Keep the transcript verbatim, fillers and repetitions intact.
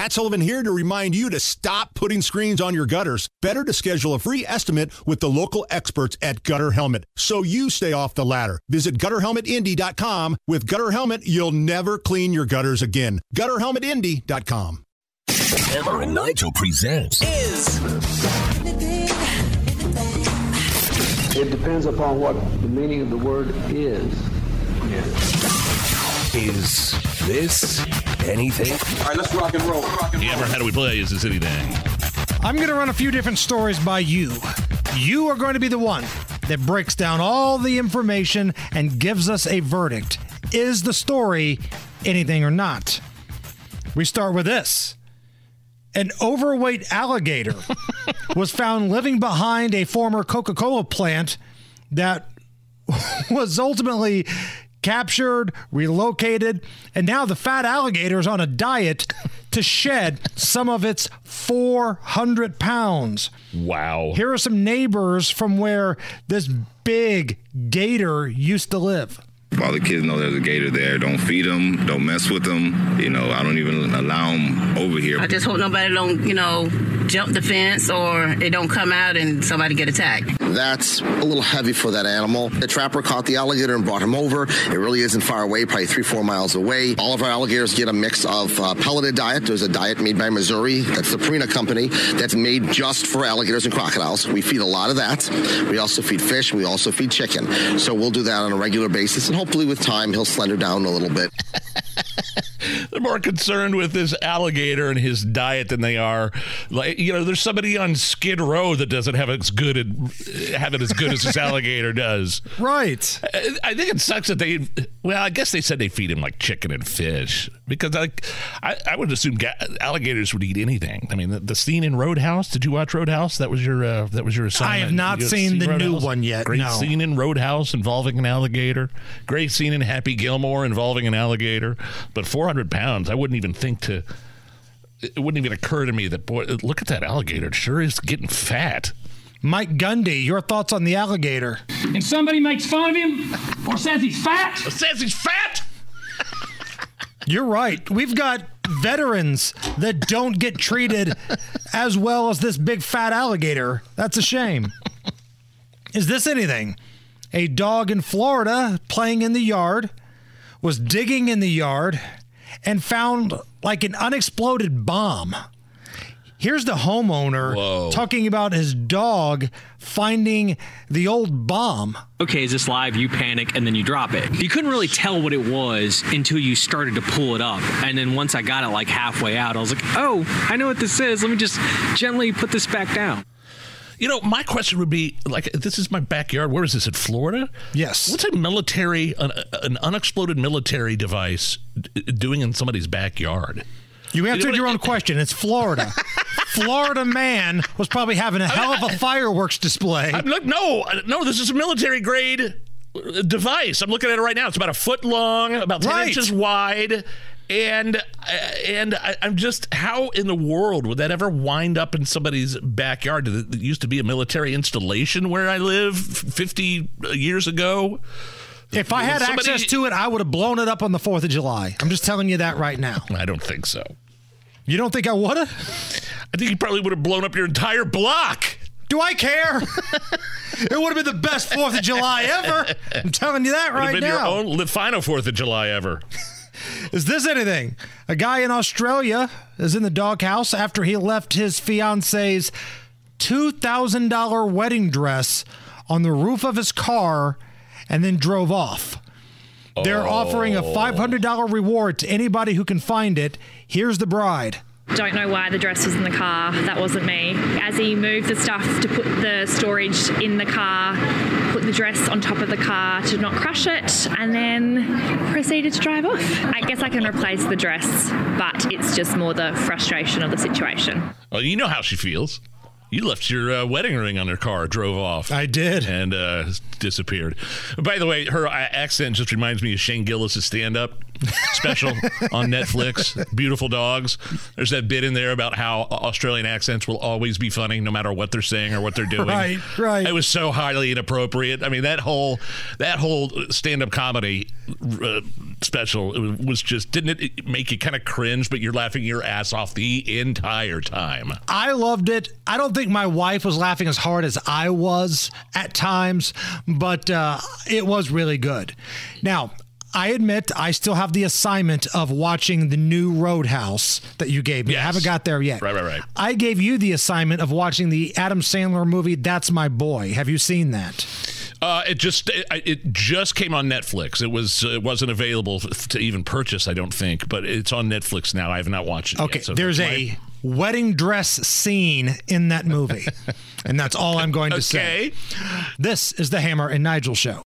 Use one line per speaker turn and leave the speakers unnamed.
Matt Sullivan here to remind you to stop putting screens on your gutters. Better to schedule a free estimate with the local experts at Gutter Helmet so you stay off the ladder. Visit gutter helmet indy dot com. With Gutter Helmet, you'll never clean your gutters again. gutter helmet indy dot com.
Hammer and Nigel presents
Is.
It depends upon what the meaning of the word is.
Is this anything?
All right, let's rock and roll. Rock and roll.
Hammer, how do we play? Is this anything?
I'm going to run a few different stories by you. You are going to be the one that breaks down all the information and gives us a verdict. Is the story anything or not? We start with this. An overweight alligator was found living behind a former Coca-Cola plant that was ultimately captured, relocated, and now the fat alligator is on a diet to shed some of its four hundred pounds.
Wow.
Here are some neighbors from where this big gator used to live.
All the kids know there's a gator there. Don't feed them. Don't mess with them. You know, I don't even allow them over here.
I just hope nobody don't, you know, jump the fence or it don't come out and somebody get attacked.
That's a little heavy for that animal. The trapper caught the alligator and brought him over. It really isn't far away, probably three, four miles away. All of our alligators get a mix of uh, pelleted diet. There's a diet made by Missouri. That's the Purina company. That's made just for alligators and crocodiles. We feed a lot of that. We also feed fish. We also feed chicken. So we'll do that on a regular basis. And hopefully with time, he'll slender down a little bbit.
They're more concerned with this alligator and his diet than they are, like, you know, there's somebody on Skid Row that doesn't have as good have it as good as this alligator does.
Right.
I think it sucks that they, well, I guess they said they feed him like chicken and fish because like I, I would assume ga- alligators would eat anything. I mean, the, the scene in Roadhouse. Did you watch Roadhouse? That was your uh, that was your assignment.
I have not seen the new one yet.
Great
no.
scene in Roadhouse involving an alligator. Great scene in Happy Gilmore involving an alligator. But four hundred pounds, I wouldn't even think to, it wouldn't even occur to me that, boy, look at that alligator. It sure is getting fat.
Mike Gundy, your thoughts on the alligator?
And somebody makes fun of him or says he's fat?
Or says he's fat?
You're right. We've got veterans that don't get treated as well as this big fat alligator. That's a shame. Is this anything? A dog in Florida playing in the yard was digging in the yard and found like an unexploded bomb. Here's the homeowner
Whoa.
talking about his dog finding the old bomb.
Okay, is this live? You panic and then you drop it. You couldn't really tell what it was until you started to pull it up. And then once I got it like halfway out, I was like, oh, I know what this is. Let me just gently put this back down.
You know, my question would be, like, this is my backyard. Where is this, in Florida?
Yes.
What's a military, an, an unexploded military device d- doing in somebody's backyard?
You answered your own question. It's Florida. Florida man was probably having a hell of a fireworks display.
I'm look, no, no, this is a military grade device. I'm looking at it right now. It's about a foot long, about ten
right.
inches wide. And and I, I'm just, how in the world would that ever wind up in somebody's backyard? It used to be a military installation where I live fifty years ago.
If I had Somebody, access to it, I would have blown it up on the fourth of July. I'm just telling you that right now.
I don't think so.
You don't think I would have?
I think you probably would have blown up your entire block.
Do I care? It would have been the best fourth of July ever. I'm telling you that right
now. It would have been your own final fourth of July ever.
Is this anything? A guy in Australia is in the doghouse after he left his fiance's two thousand dollars wedding dress on the roof of his car and then drove off. Oh. They're offering a five hundred dollars reward to anybody who can find it. Here's the bride.
Don't know why the dress was in the car. That wasn't me. As he moved the stuff to put the storage in the car, put the dress on top of the car to not crush it, and then proceeded to drive off. I guess I can replace the dress, but it's just more the frustration of the situation.
Well, you know how she feels. You left your uh, wedding ring on her car, drove off.
I did.
And uh, disappeared. By the way, her accent just reminds me of Shane Gillis' stand-up special on Netflix, Beautiful Dogs. There's that bit in there about how Australian accents will always be funny no matter what they're saying or what they're doing.
Right, right.
It was so highly inappropriate. I mean, that whole that whole stand-up comedy uh, special it was just, didn't it make you kind of cringe, but you're laughing your ass off the entire time?
I loved it. I don't think my wife was laughing as hard as I was at times, but uh, it was really good. Now, I admit I still have the assignment of watching the new Roadhouse that you gave me.
Yes.
I haven't got there yet.
Right, right, right.
I gave you the assignment of watching the Adam Sandler movie, That's My Boy. Have you seen that?
Uh, it just it, it just came on Netflix. It was it wasn't available to even purchase, I don't think, but it's on Netflix now. I have not watched it
Okay,
yet. So
there's a my... wedding dress scene in that movie, and that's all I'm going to
okay.
say. This is the Hammer and Nigel Show.